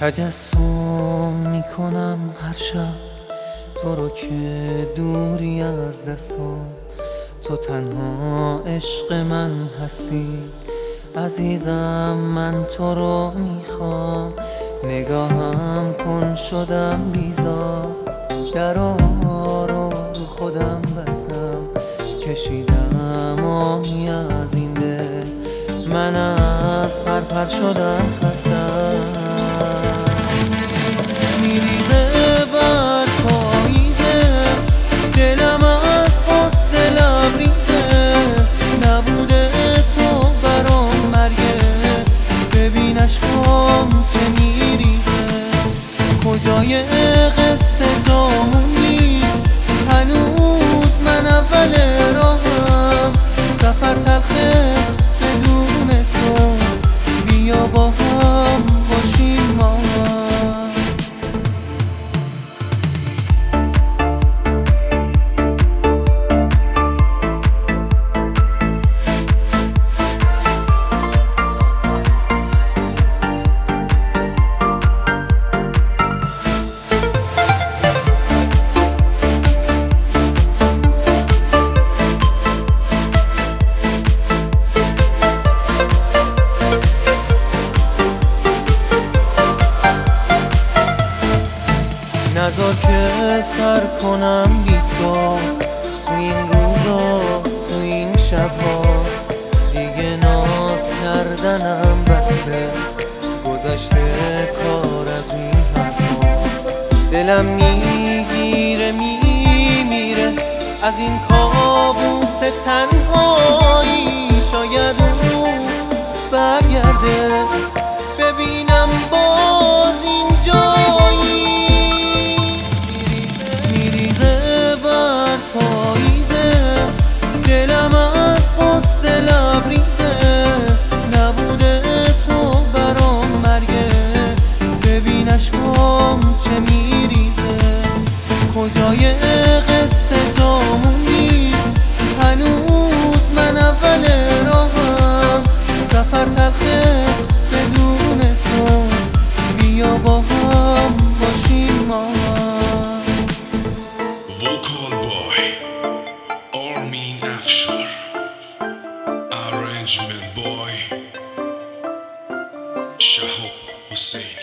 تجسم میکنم هر شب تو رو که دوری از دستم، تو تنها عشق من هستی عزیزم، من تو رو میخوام. نگاهم کن شدم بیزار، درا رو خودم بستم، کشیدم آهی از این دل، من از پرپر شدم خستم. میریزه بر پاییزه دلم از غصه لبریزه، نبوده تو برام مرگه، ببین اشکام چه میریزه. کجای قصه تو موندی هنوز، من اول راهم، سفر تلخه بدون تو، بیا با هم باشیم ما. نذار که سر کنم بی تو این روزا، تو این شبها، دیگه ناز کردنم بسه، گذشته کار از این حرفا. دلم میگیره میمیره از این کابوس تنهایی، شاید اون برگرده ببینم باز این جایی. دلم از غصه لبریزه، نبوده تو برام مرگه، ببین اشکام چه میریزه. کجای قصه تو موندی هنوز، من اول راهم، سفر تلخه بدون تو، بیا با هم باشیم ما. Vocal Boy Armin Afshar, Arrangement Boy Shahab Hussein.